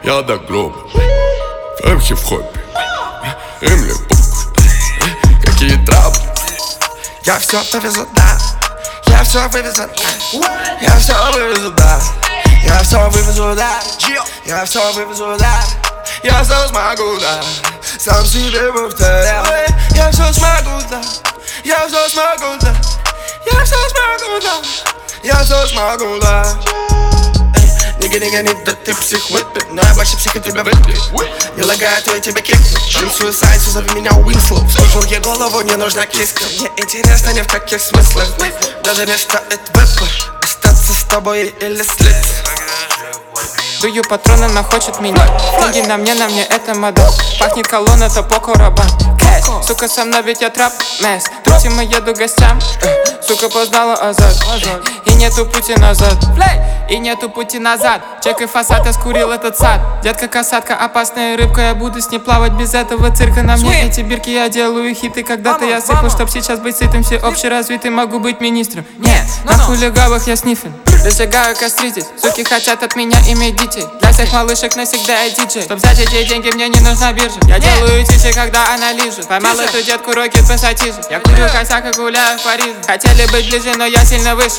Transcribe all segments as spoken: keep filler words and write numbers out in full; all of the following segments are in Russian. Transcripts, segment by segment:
Я до гроба, в хип-хопе, и мне похуй, какие травмы. Я все вывезу, да. Я все вывезу, да. Я все вывезу, да. Я все вывезу, да. Я все вывезу, да. Я все смогу, да. Сам себе повторял. Я все смогу, да. Я все смогу, да. Я все смогу, да. Я все смогу, да. Нига, нига, нига, да ты псих выпит. Но я больше псих, и тебя выпит. Не лагает, я тебе кикну. Танцую сайт, зови меня Уинслоу. Скружил ей голову, не нужна киска. Мне интересно ни в каких смыслах. Даже не стоит выбор. Остаться с тобой или слиться. Дую патроны, она хочет меня. Деньги на мне, на мне это мода. Пахнет колонна, это Поко Рабан. Кэш, сука, со мной ведь я трап мэс. Тутим и еду гостям. Сука, познала азарт. И нету пути назад. И нету пути назад. Чекай фасад, я скурил этот сад. Детка касатка, опасная рыбка. Я буду с ней плавать без этого цирка. На мне эти бирки, я делаю хиты. Когда-то я сыпал, чтоб сейчас быть сытым. Все общеразвитый, могу быть министром. Нет, на хулигавых я снифен. Разжигаю костритесь. Суки хотят от меня иметь детей. Для всех малышек навсегда я диджей. Чтоб взять эти деньги, мне не нужна биржа. Я делаю тише, когда она лижет. Поймал эту детку, рокет пассатижи. Я курю косяк и гуляю в Париже. Хотели быть ближе, но я сильно выше.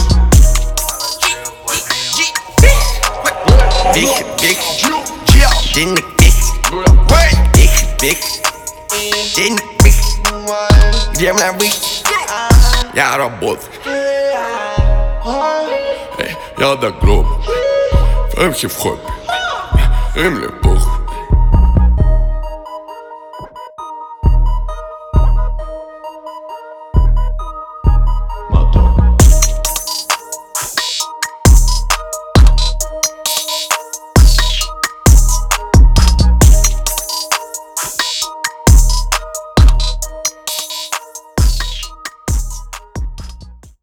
Биг, биг, денег биг, биг, биг, денег биг. Где мне быть? Я работаю, я до гроба, в хип-хопе, и мне похуй.